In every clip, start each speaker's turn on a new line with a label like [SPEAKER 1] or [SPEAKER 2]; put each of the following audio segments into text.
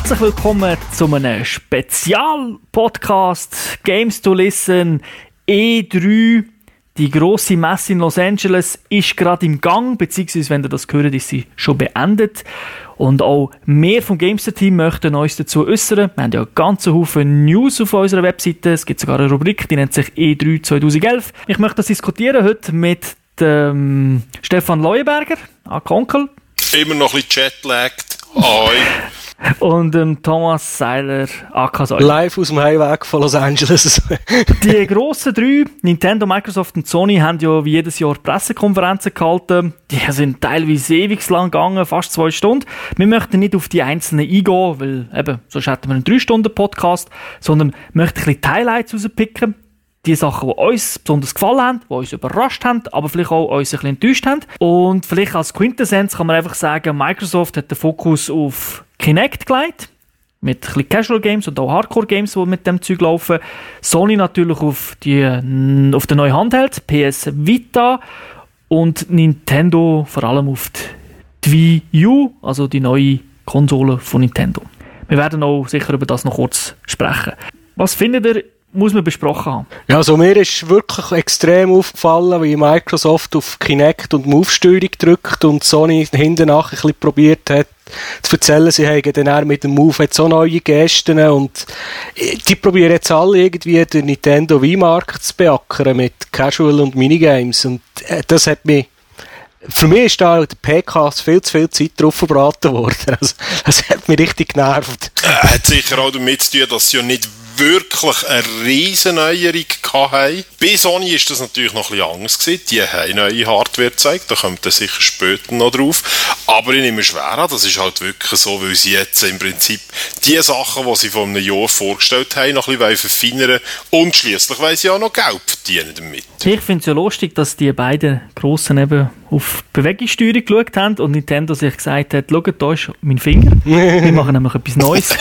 [SPEAKER 1] Herzlich willkommen zu einem Spezialpodcast Games to Listen E3. Die grosse Messe in Los Angeles ist gerade im Gang, beziehungsweise, wenn ihr das hört, ist sie schon beendet. Und auch mehr vom Gamester-Team möchten uns dazu äußern. Wir haben ja ganz Haufen News auf unserer Webseite. Es gibt sogar eine Rubrik, die nennt sich E3 2011. Ich möchte das diskutieren heute mit Stefan Leuenberger, Onkel.
[SPEAKER 2] Immer noch ein bisschen jetlagged. Ahoi.
[SPEAKER 1] Und Thomas Seiler, Säuler.
[SPEAKER 3] Live aus dem Heimweg von Los Angeles.
[SPEAKER 1] Die grossen drei, Nintendo, Microsoft und Sony, haben ja wie jedes Jahr Pressekonferenzen gehalten. Die sind teilweise ewig lang gegangen, fast 2 Stunden. Wir möchten nicht auf die einzelnen eingehen, weil eben, sonst hätten wir einen 3-Stunden-Podcast, sondern möchten ein bisschen die Highlights rauspicken. Die Sachen, die uns besonders gefallen haben, die uns überrascht haben, aber vielleicht auch uns ein bisschen enttäuscht haben. Und vielleicht als Quintessenz kann man einfach sagen, Microsoft hat den Fokus auf Kinect gelegt, mit ein bisschen Casual Games und auch Hardcore Games, die mit dem Zeug laufen. Sony natürlich auf den neuen Handheld, PS Vita, und Nintendo vor allem auf die Wii U, also die neue Konsole von Nintendo. Wir werden auch sicher über das noch kurz sprechen. Was findet ihr, muss man besprochen haben?
[SPEAKER 3] Ja, also mir ist wirklich extrem aufgefallen, wie Microsoft auf Kinect und Move-Steuerung drückt und Sony hinten nach ein bisschen probiert hat zu erzählen, sie haben dann mit dem Move jetzt so neue Gesten und die probieren jetzt alle irgendwie den Nintendo Wii-Markt zu beackern mit Casual und Minigames und das hat mich. Für mich ist da der PK viel zu viel Zeit drauf verbraten worden. Also, das hat mich richtig genervt.
[SPEAKER 2] Hat sicher auch damit zu tun, dass sie ja nicht wirklich eine riesen Neuerung hatten. Bei Sony ist das natürlich noch ein bisschen anders gewesen. Die haben neue Hardware gezeigt, da kommt dann sicher später noch drauf. Aber ich nehme schwer an, das ist halt wirklich so, weil sie jetzt im Prinzip die Sachen, die sie vor einem Jahr vorgestellt haben, noch ein bisschen verfeinern und schliesslich wollen sie auch noch Geld verdienen damit.
[SPEAKER 1] Ich finde es ja lustig, dass die beiden Grossen eben auf Bewegungssteuerung geschaut haben und Nintendo sich gesagt hat, schaut, da ist mein Finger, wir machen nämlich etwas Neues.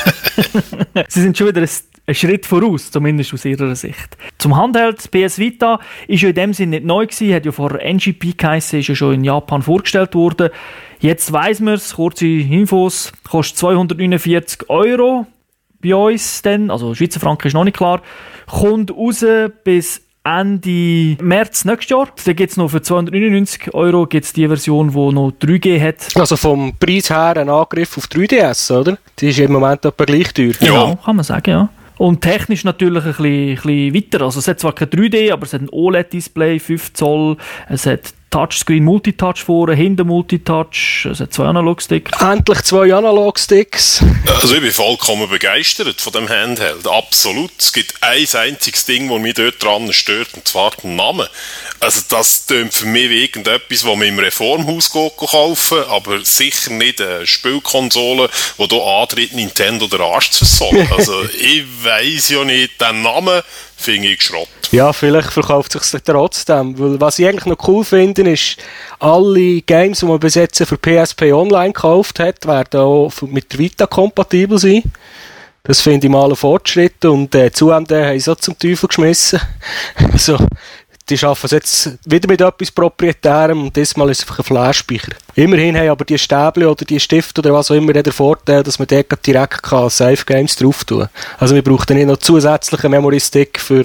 [SPEAKER 1] Sie sind schon wieder ein Schritt voraus, zumindest aus ihrer Sicht. Zum Handheld, PS Vita, ist ja in dem Sinne nicht neu gewesen, hat ja vor NGP geheissen, ist ja schon in Japan vorgestellt worden. Jetzt weiss man es, kurze Infos, kostet 249 € bei uns dann, also Schweizer Franken ist noch nicht klar, kommt raus bis Ende März nächstes Jahr. Dann gibt es noch für 299 € gibt's die Version, die noch 3G hat.
[SPEAKER 3] Also vom Preis her ein Angriff auf 3DS, oder? Die ist im Moment etwa gleich teuer.
[SPEAKER 1] Genau, kann man sagen, ja. Und technisch natürlich ein bisschen weiter. Also es hat zwar kein 3D, aber es hat ein OLED-Display, 5 Zoll, es hat Touchscreen, Multitouch vorne, hinten Multitouch, es hat 2 Analogsticks.
[SPEAKER 3] Endlich 2 Analogsticks.
[SPEAKER 2] Also ich bin vollkommen begeistert von dem Handheld, absolut. Es gibt ein einziges Ding, das mich dort dran stört, und zwar den Namen. Also das tönt für mich wie irgendetwas, das man im Reformhaus kaufen, aber sicher nicht eine Spielkonsole, die hier antritt, Nintendo den Arsch zu versorgen. Also ich weiss ja nicht, den Namen finde ich Schrott. Ja,
[SPEAKER 3] vielleicht verkauft es sich trotzdem. Weil was ich eigentlich noch cool finde, ist, alle Games, die man bis jetzt für PSP Online gekauft hat, werden auch mit der Vita kompatibel sein. Das finde ich mal ein Fortschritt. Und ZUMD haben sie auch zum Teufel geschmissen. Also, die schaffen es jetzt wieder mit etwas Proprietärem und diesmal ist es einfach ein Flash-Speicher. Immerhin haben aber die Stäbchen oder die Stifte oder was auch immer den Vorteil, dass man dort direkt Save Games drauf tun kann. Also wir brauchen nicht noch zusätzlichen Memory Stick für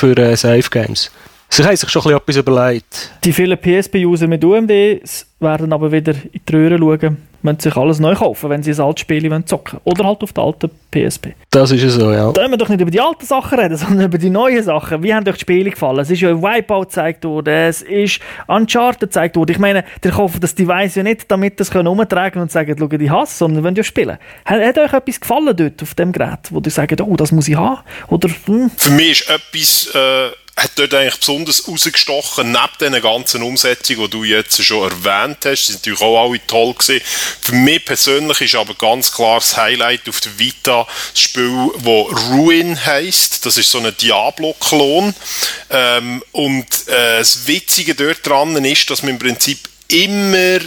[SPEAKER 3] Save Games. Sie haben sich schon etwas überlegt.
[SPEAKER 1] Die vielen PSP-User mit UMD werden aber wieder in die Röhre schauen, müssen sich alles neu kaufen, wenn sie ein altes Spiel zocken wollen. Oder halt auf der alten PSP.
[SPEAKER 3] Das ist ja so, ja.
[SPEAKER 1] Da wollen wir doch nicht über die alten Sachen reden, sondern über die neuen Sachen. Wie haben euch die Spiele gefallen? Es ist ja Wipeout gezeigt worden, es ist Uncharted gezeigt worden. Ich meine, die kaufen das Device ja nicht, damit das umtragen und sagen, schau, ich hasse, sondern wenn ihr spielen. Hat euch etwas gefallen dort auf dem Gerät, wo ihr sagt, oh, das muss ich haben? Oder,
[SPEAKER 2] Für mich ist etwas hat dort eigentlich besonders rausgestochen, neben diesen ganzen Umsetzungen, die du jetzt schon erwähnt hast. Die sind natürlich auch alle toll gewesen. Für mich persönlich ist aber ganz klar das Highlight auf der Vita das Spiel, das Ruin heisst. Das ist so ein Diablo-Klon. Das Witzige dort dran ist, dass man im Prinzip immer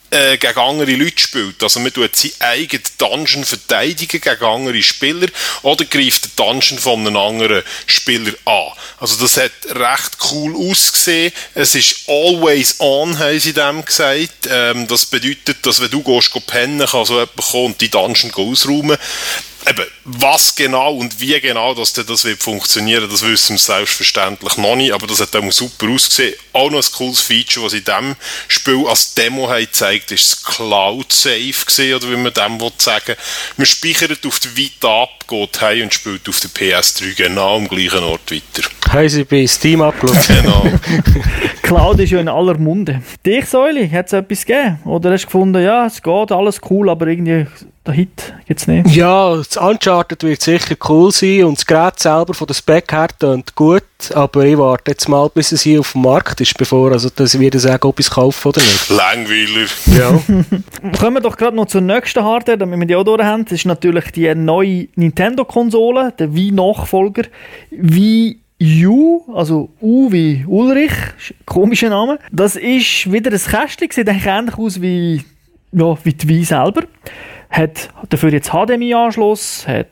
[SPEAKER 2] gegen andere Leute spielt. Also man tut seinen eigenen Dungeon verteidigen gegen andere Spieler oder greift den Dungeon von einem anderen Spieler an. Also das hat recht cool ausgesehen. Es ist always on, haben sie dem gesagt. Das bedeutet, dass wenn du pennen gehst, kann so jemand kommen und die Dungeon ausräumen. Eben, was genau und wie genau das wird funktionieren, das wissen wir selbstverständlich noch nicht, aber das hat auch super ausgesehen. Auch noch ein cooles Feature, was in diesem Spiel als Demo haben gezeigt, ist das Cloud Save gewesen, oder wie man dem sagen will. Man speichert auf der Vita ab, geht heim und spielt auf der PS3 genau am gleichen Ort weiter.
[SPEAKER 3] Haben sie bei Steam abgeschaut?
[SPEAKER 2] Genau.
[SPEAKER 1] Cloud ist ja in aller Munde. Dich, Säuli, hat es etwas gegeben? Oder hast du gefunden, ja, es geht, alles cool, aber irgendwie der Hit gibt es nicht?
[SPEAKER 3] Ja, das Uncharted wird sicher cool sein und das Gerät selber von der Spec her tönt gut, aber ich warte jetzt mal, bis es hier auf dem Markt ist, bevor ich wieder sagen, ob ich es kaufe oder nicht.
[SPEAKER 2] Langweiler.
[SPEAKER 3] Ja.
[SPEAKER 1] Kommen wir doch gerade noch zur nächsten Hardware, damit wir die auch durch haben. Das ist natürlich die neue Nintendo-Konsole, der Wii-Nachfolger. Wii U, also U wie Ulrich, komischer Name. Das ist wieder ein Kästchen, sieht eigentlich ähnlich aus wie die Wii selber. Hat dafür jetzt HDMI-Anschluss, hat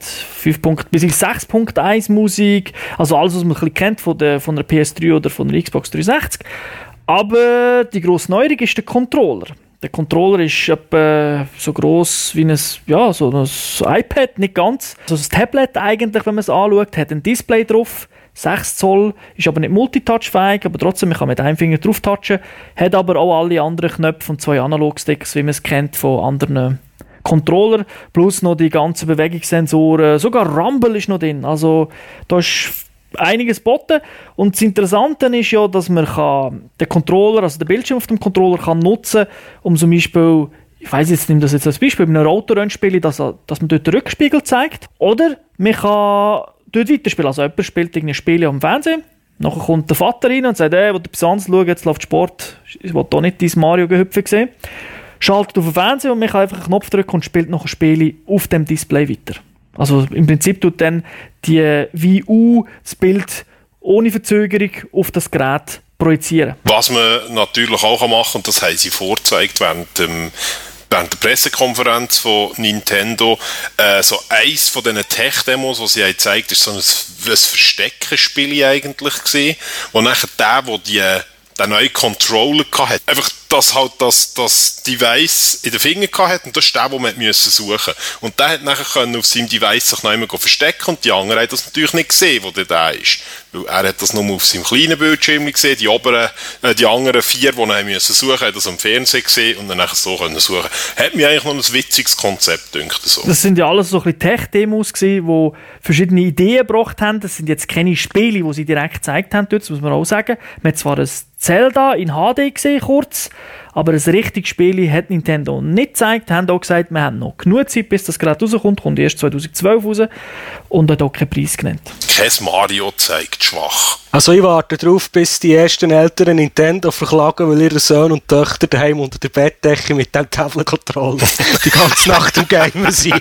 [SPEAKER 1] 6.1 Musik, also alles, was man ein bisschen kennt von der PS3 oder von der Xbox 360. Aber die grosse Neuerung ist der Controller. Der Controller ist etwa so gross wie so ein iPad, nicht ganz. Also ein Tablet eigentlich, wenn man es anschaut, hat ein Display drauf. 6 Zoll, ist aber nicht multitouchfähig, aber trotzdem, man kann mit einem Finger drauf touchen, hat aber auch alle anderen Knöpfe und 2 Analogsticks, wie man es kennt von anderen Controller, plus noch die ganzen Bewegungssensoren, sogar Rumble ist noch drin, also da ist einiges geboten. Und das Interessante ist ja, dass man den Controller, also den Bildschirm auf dem Controller kann nutzen, um zum Beispiel, ich weiss jetzt, nimm das jetzt als Beispiel, bei einem Autorennspiel, dass man dort den Rückspiegel zeigt, oder man kann dort weiterspielen. Also jemand spielt irgendein Spiel am Fernsehen, nachher kommt der Vater rein und sagt, will etwas anderes schauen, jetzt läuft Sport, ich will hier nicht dein Mario-Gehüpfe sehen. Schaltet auf den Fernseher und man kann einfach einen Knopf drücken und spielt nachher Spiele auf dem Display weiter. Also im Prinzip tut dann die Wii U das Bild ohne Verzögerung auf das Gerät projizieren.
[SPEAKER 2] Was man natürlich auch machen kann, und das haben sie vorgezeigt während der Pressekonferenz von Nintendo, so eins von diesen Tech-Demos, die sie haben gezeigt, ist so ein Versteckenspiel eigentlich gewesen, wo nachher der neue Controller hatte, einfach dass halt das Device in den Fingern hatte und das ist der, den man suchen musste. Und der hat nachher auf seinem Device sich noch einmal verstecken und die anderen haben das natürlich nicht gesehen, wo der da ist. Weil er hat das nur auf seinem kleinen Bildschirm gesehen, die anderen 4, die er suchen musste, haben das am Fernsehen gesehen und dann nachher so können suchen. Hat mir eigentlich noch ein witziges Konzept gedacht. So.
[SPEAKER 1] Das sind ja alles so ein bisschen Tech-Demos gewesen, die verschiedene Ideen gebracht haben. Das sind jetzt keine Spiele, die sie direkt gezeigt haben, das muss man auch sagen. Man hat zwar ein Zelda in HD gesehen, kurz, aber ein richtiges Spiel hat Nintendo nicht gezeigt. Haben auch gesagt, wir haben noch genug Zeit, bis das Gerät rauskommt. Kommt erst 2012 raus und hat auch keinen Preis genannt.
[SPEAKER 2] Kein Mario zeigt schwach.
[SPEAKER 3] Also ich warte darauf, bis die ersten Eltern Nintendo verklagen, weil ihre Söhne und Töchter daheim unter der Bettdecke mit dem Tablet-Controller die ganze Nacht am Gamer sind.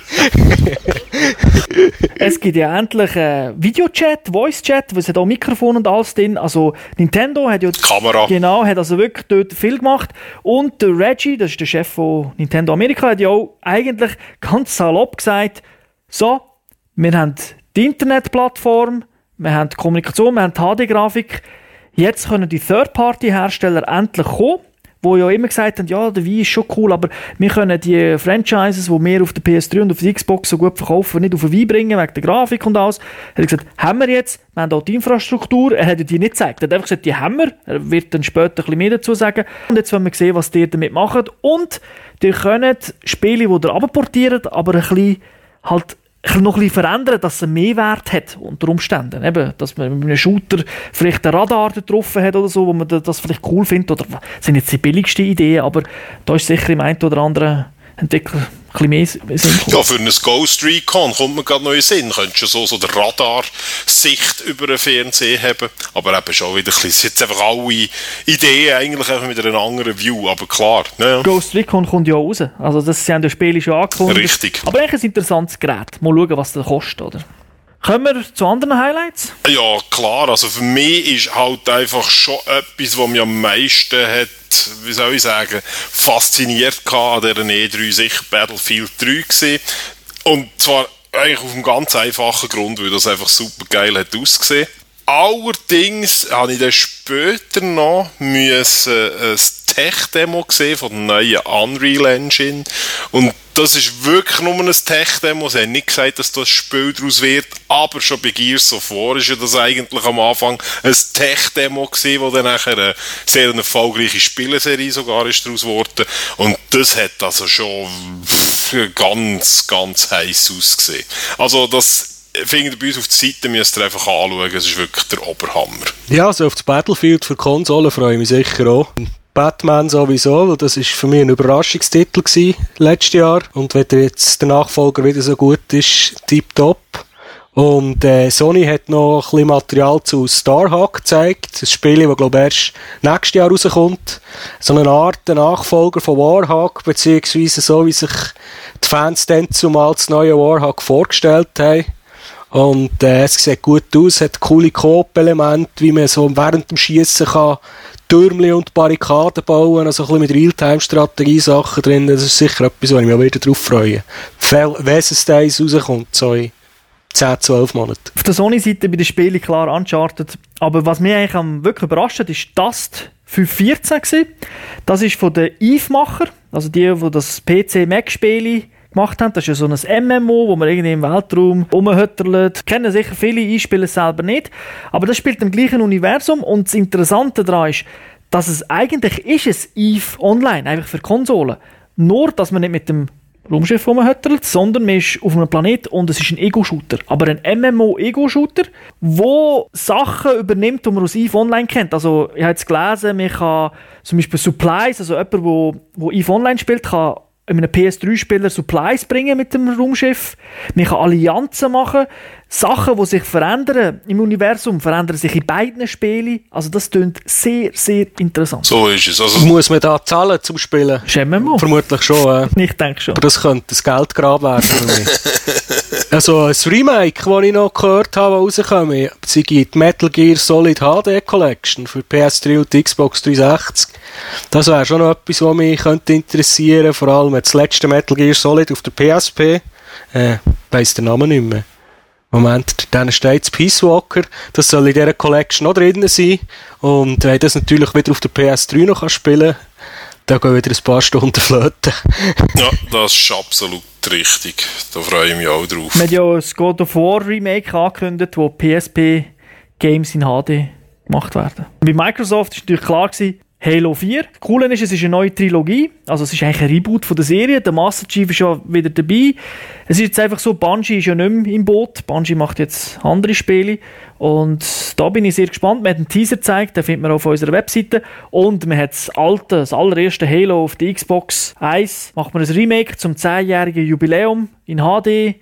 [SPEAKER 1] Es gibt ja endlich Videochat, Voice-Chat, es hat auch Mikrofon und alles drin. Also Nintendo hat ja
[SPEAKER 2] Kamera.
[SPEAKER 1] Genau, hat also wirklich dort viel gemacht. Und der Reggie, das ist der Chef von Nintendo Amerika, hat ja auch eigentlich ganz salopp gesagt, so, wir haben die Internetplattform, wir haben die Kommunikation, wir haben die HD-Grafik, jetzt können die Third-Party-Hersteller endlich kommen, die ja immer gesagt haben, ja, der Wii ist schon cool, aber wir können die Franchises, die wir auf der PS3 und auf der Xbox so gut verkaufen, nicht auf den Wii bringen, wegen der Grafik und alles. Er hat gesagt, haben wir jetzt, wir haben auch die Infrastruktur, er hat die nicht gezeigt, er hat einfach gesagt, die haben wir, er wird dann später ein bisschen mehr dazu sagen. Und jetzt wollen wir sehen, was die damit machen. Und die können Spiele, die ihr abportiert, aber ein bisschen halt noch ein bisschen verändern, dass es einen Mehrwert hat unter Umständen. Eben, dass man mit einem Shooter vielleicht einen Radar getroffen hat oder so, wo man das vielleicht cool findet. Oder das sind jetzt die billigsten Ideen, aber da ist sicher im einen oder anderen Entwickler ein bisschen mehr Sinn.
[SPEAKER 2] Ja, für einen Ghost Recon kommt man gerade noch in den Sinn. Könntest du so der Radarsicht über den Fernseher haben. Aber eben schon wieder ein bisschen. Es sind jetzt einfach alle Ideen eigentlich einfach mit einer anderen View. Aber klar. Ja.
[SPEAKER 1] Ghost Recon kommt ja raus. Also das haben die Spiele schon angekündigt.
[SPEAKER 2] Richtig.
[SPEAKER 1] Aber eigentlich ein interessantes Gerät. Mal schauen, was das kostet, oder? Kommen wir zu anderen Highlights?
[SPEAKER 2] Ja, klar. Also für mich ist halt einfach schon etwas, was mich am meisten hat, wie soll ich sagen, fasziniert an dieser E3 sicher Battlefield 3 gewesen. Und zwar eigentlich auf einem ganz einfachen Grund, weil das einfach super geil hat ausgesehen. Allerdings habe ich dann später noch ein Tech-Demo gesehen von der neuen Unreal Engine. Und das ist wirklich nur ein Tech-Demo. Sie haben nicht gesagt, dass das Spiel daraus wird, aber schon bei Gears of War ist ja das eigentlich am Anfang ein Tech-Demo gewesen, wo dann nachher eine sehr erfolgreiche Spieleserie sogar ist daraus geworden. Und das hat also schon ganz, ganz heiß ausgesehen. Also das finde ich bei uns auf der Seite, müsst ihr einfach anschauen, es ist wirklich der Oberhammer.
[SPEAKER 3] Ja, also auf das Battlefield für Konsolen freue ich mich sicher auch. Batman sowieso, weil das ist für mich ein Überraschungstitel gewesen, letztes Jahr. Und wenn jetzt der Nachfolger wieder so gut ist, tipptopp. Und Sony hat noch ein bisschen Material zu Starhawk gezeigt. Das Spiel, das glaube ich erst nächstes Jahr rauskommt. So eine Art Nachfolger von Warhawk, beziehungsweise so, wie sich die Fans dann zumal das neue Warhawk vorgestellt haben. Und es sieht gut aus, hat coole Coop-Elemente, wie man so während dem Schiessen kann Türmchen und Barrikaden bauen, also ein bisschen mit Realtime-Strategie-Sachen drin. Das ist sicher etwas, wo ich mich auch wieder drauf freue. Wenn es Days rauskommt, so in 10, 12 Monaten.
[SPEAKER 1] Auf der Sony-Seite bei den Spielen klar Uncharted. Aber was mich eigentlich wirklich überrascht hat, ist Dust 514 gewesen. Das ist von den Eve-Macher, also die das PC-Mac-Spiele gemacht haben. Das ist ja so ein MMO, wo man irgendwie im Weltraum rumhüttelt. Kennen sicher viele, ich spiele es selber nicht. Aber das spielt im gleichen Universum und das Interessante daran ist, dass es eigentlich ist es EVE Online, einfach für Konsolen. Nur, dass man nicht mit dem Raumschiff rumhüttelt, sondern man ist auf einem Planet und es ist ein Ego-Shooter. Aber ein MMO-Ego-Shooter, wo Sachen übernimmt, die man aus EVE Online kennt. Also, ich habe jetzt gelesen, man kann zum Beispiel Supplies, also jemand, der EVE Online spielt, kann einem PS3-Spieler Supplies bringen mit dem Raumschiff. Man kann Allianzen machen. Sachen, die sich verändern im Universum, verändern sich in beiden Spielen. Also das klingt sehr, sehr interessant.
[SPEAKER 2] So ist es. Also
[SPEAKER 3] muss man da zahlen zum Spielen?
[SPEAKER 1] MMO.
[SPEAKER 3] Vermutlich schon.
[SPEAKER 1] Ich denke schon.
[SPEAKER 3] Aber das könnte das Geldgrab werden für mich. Also ein Remake, das ich noch gehört habe, rausgekommen sei die Metal Gear Solid HD Collection für PS3 und die Xbox 360. Das wäre schon noch etwas, was mich könnte interessieren. Vor allem das letzte Metal Gear Solid auf der PSP. Weiss den Namen nicht mehr. Moment, dann steht Peace Walker. Das soll in dieser Collection noch drin sein. Und wenn das natürlich wieder auf der PS3 noch spielen kann, dann gehen wieder ein paar Stunden flöten.
[SPEAKER 2] Ja, das ist absolut richtig. Da freue ich mich auch drauf.
[SPEAKER 1] Wir haben ja ein God of War Remake angekündigt, wo PSP-Games in HD gemacht werden. Bei Microsoft war natürlich klar gewesen, Halo 4. Das Coole ist, es ist eine neue Trilogie. Also es ist eigentlich ein Reboot von der Serie. Der Master Chief ist ja wieder dabei. Es ist jetzt einfach so, Bungie ist ja nicht mehr im Boot. Bungie macht jetzt andere Spiele. Und da bin ich sehr gespannt. Wir haben einen Teaser gezeigt, den findet man auf unserer Webseite. Und man hat das allererste Halo auf der Xbox 1. Macht man ein Remake zum 10-jährigen Jubiläum in HD.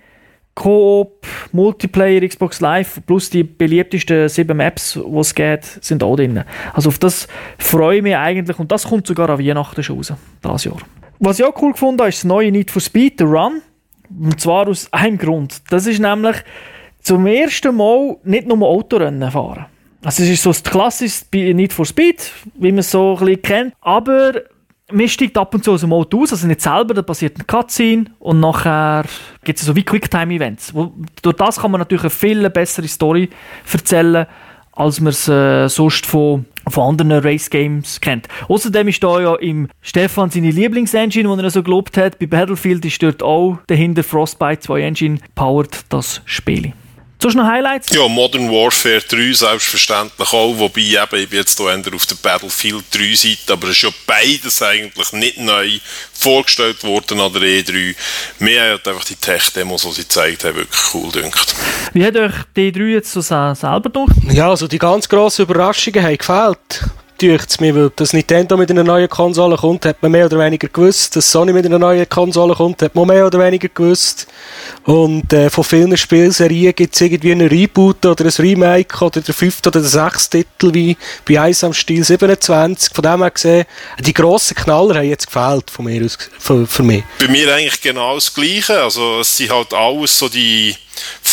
[SPEAKER 1] Coop, Multiplayer, Xbox Live plus die beliebtesten 7 Maps, die es gibt, sind auch drin. Also auf das freue ich mich eigentlich und das kommt sogar an Weihnachten schon raus, dieses Jahr. Was ich auch cool gefunden habe, ist das neue Need for Speed, der Run. Und zwar aus einem Grund. Das ist nämlich zum ersten Mal nicht nur Autorennen fahren. Also es ist so das klassische Need for Speed, wie man es so ein bisschen kennt, aber man steigt ab und zu aus dem Auto aus, also nicht selber, da passiert ein Cutscene und nachher gibt es so wie Quicktime-Events. Durch das kann man natürlich eine viel bessere Story erzählen, als man es sonst von anderen Race-Games kennt. Außerdem ist da ja im Stefan seine Lieblingsengine, die er so gelobt hat. Bei Battlefield ist dort auch dahinter Frostbite 2 Engine powert das Spiel. Sonst noch Highlights?
[SPEAKER 2] Ja, Modern Warfare 3 selbstverständlich auch, wobei ich bin jetzt hier eher auf der Battlefield 3 Seite, aber es ist ja beides eigentlich nicht neu vorgestellt worden an der E3. Mir hat einfach die Tech-Demos, die sie gezeigt haben, wirklich cool gedacht.
[SPEAKER 1] Wie hat euch die 3 jetzt so selber durch?
[SPEAKER 3] Ja, also die ganz grossen Überraschungen haben gefehlt. Dünkt's mir, weil dass Nintendo mit einer neuen Konsole kommt, hat man mehr oder weniger gewusst. Dass Sony mit einer neuen Konsole kommt, hat man mehr oder weniger gewusst. Und von vielen Spielserien gibt es irgendwie einen Reboot oder ein Remake oder der 5. oder der 6. Titel wie bei Ice am Stil 27. Von dem her gesehen, die grossen Knaller haben jetzt gefehlt von mir aus, für mich.
[SPEAKER 2] Bei mir eigentlich genau das Gleiche. Also es sind halt alles so die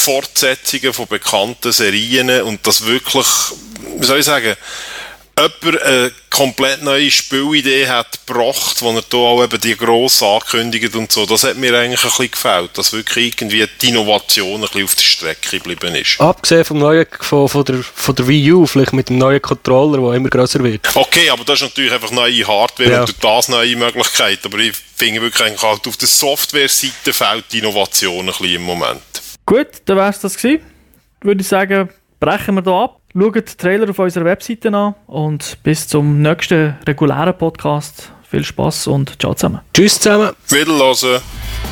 [SPEAKER 2] Fortsetzungen von bekannten Serien und das wirklich, wie soll ich sagen, jemand eine komplett neue Spielidee hat gebracht, wo er da auch eben die gross ankündigt und so, das hat mir eigentlich ein bisschen gefällt, dass wirklich irgendwie die Innovation ein bisschen auf der Strecke geblieben ist.
[SPEAKER 3] Abgesehen vom neuen, von der Wii U, vielleicht mit dem neuen Controller, der immer grösser wird.
[SPEAKER 2] Okay, aber das ist natürlich einfach neue Hardware
[SPEAKER 3] ja.
[SPEAKER 2] Und durch das neue Möglichkeiten, aber ich finde wirklich eigentlich halt auf der Software-Seite fehlt die Innovation ein bisschen im Moment.
[SPEAKER 1] Gut, dann wäre es das gewesen. Würde ich sagen, brechen wir hier ab. Schaut den Trailer auf unserer Webseite an und bis zum nächsten regulären Podcast. Viel Spass und ciao zusammen.
[SPEAKER 3] Tschüss zusammen.
[SPEAKER 2] Wiederhören.